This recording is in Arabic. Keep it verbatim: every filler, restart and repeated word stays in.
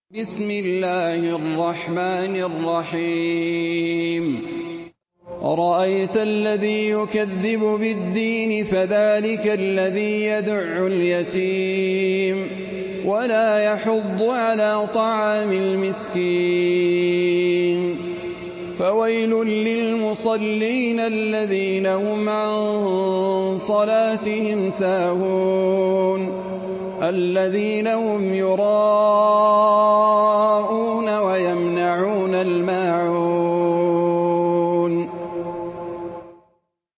بِسْمِ اللَّهِ الرَّحْمَٰنِ الرَّحِيمِ أَرَأَيْتَ الَّذِي يُكَذِّبُ بِالدِّينِ فَذَٰلِكَ الَّذِي يَدُعُّ الْيَتِيمَ وَلَا يَحُضُّ عَلَىٰ طَعَامِ الْمِسْكِينِ فَوَيْلٌ لِّلْمُصَلِّينَ الَّذِينَ هُمْ عَن صَلَاتِهِمْ سَاهُونَ الَّذِينَ هُمْ يُرَاءُونَ وَيَمْنَعُونَ الْمَاعُونَ